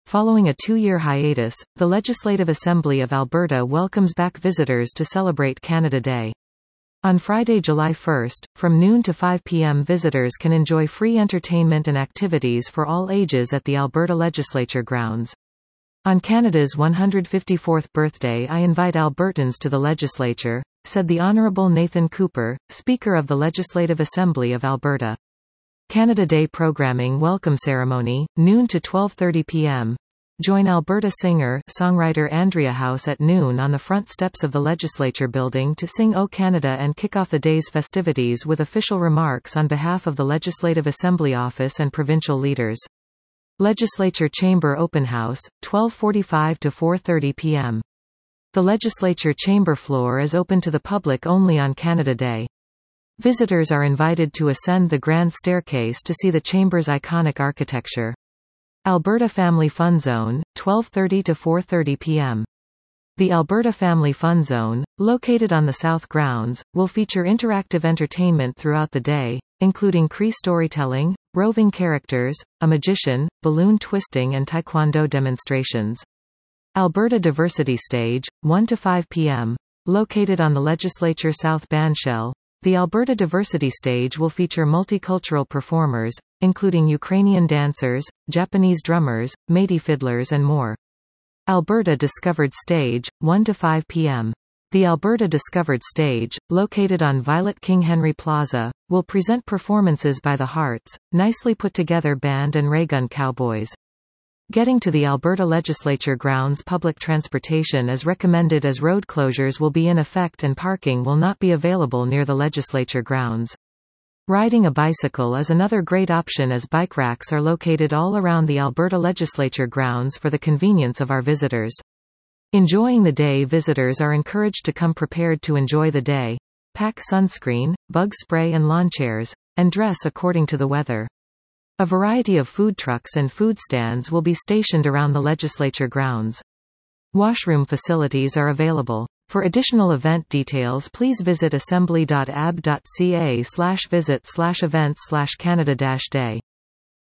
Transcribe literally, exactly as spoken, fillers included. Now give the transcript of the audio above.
Following a two-year hiatus, the Legislative Assembly of Alberta welcomes back visitors to celebrate Canada Day. On Friday, July first, from noon to five p m visitors can enjoy free entertainment and activities for all ages at the Alberta Legislature grounds. On Canada's one hundred fifty-fourth birthday, I invite Albertans to the Legislature, said the Honourable Nathan Cooper, Speaker of the Legislative Assembly of Alberta. Canada Day programming welcome ceremony, noon to twelve thirty p m Join Alberta singer-songwriter Andrea House at noon on the front steps of the Legislature building to sing O Canada and kick off the day's festivities with official remarks on behalf of the Legislative Assembly Office and provincial leaders. Legislature Chamber Open House, twelve forty-five to four thirty p m The Legislature Chamber floor is open to the public only on Canada Day. Visitors are invited to ascend the Grand Staircase to see the Chamber's iconic architecture. Alberta Family Fun Zone, twelve thirty to four thirty p m The Alberta Family Fun Zone, located on the South Grounds, will feature interactive entertainment throughout the day, including Cree storytelling, roving characters, a magician, balloon twisting and taekwondo demonstrations. Alberta Diversity Stage, one to five p m Located on the Legislature South Bandshell, the Alberta Diversity Stage will feature multicultural performers, including Ukrainian dancers, Japanese drummers, Métis fiddlers and more. Alberta Discovered Stage, one to five p m The Alberta Discovered Stage, located on Violet King Henry Plaza, will present performances by the Hearts, nicely put together band and Raygun Cowboys. Getting to the Alberta Legislature grounds, public transportation is recommended as road closures will be in effect and parking will not be available near the Legislature grounds. Riding a bicycle is another great option as bike racks are located all around the Alberta Legislature grounds for the convenience of our visitors. Enjoying the day, visitors are encouraged to come prepared to enjoy the day. Pack sunscreen, bug spray and lawn chairs, and dress according to the weather. A variety of food trucks and food stands will be stationed around the Legislature grounds. Washroom facilities are available. For additional event details, please visit assembly dot a b dot c a slash visit slash events slash Canada Day.